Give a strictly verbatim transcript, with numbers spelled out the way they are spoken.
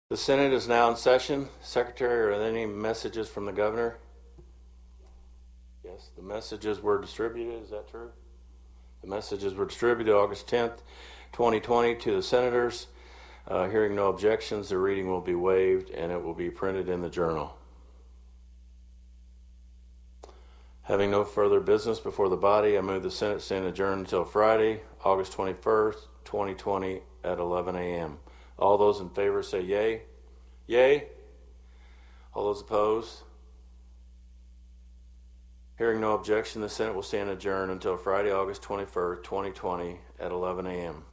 The Senate is now in session. Secretary, are there any messages from the governor? Yes, the messages were distributed. Is that true? The messages were distributed August tenth, twenty twenty to the senators. Uh, hearing no objections, the reading will be waived and it will be printed in the journal. Having no further business before the body, I move the Senate stand adjourned until Friday, August twenty-first, twenty twenty at eleven a.m. All those in favor say yay. Yay. All those opposed? Hearing no objection, the Senate will stand adjourned until Friday, August twenty-first, twenty twenty at eleven a.m.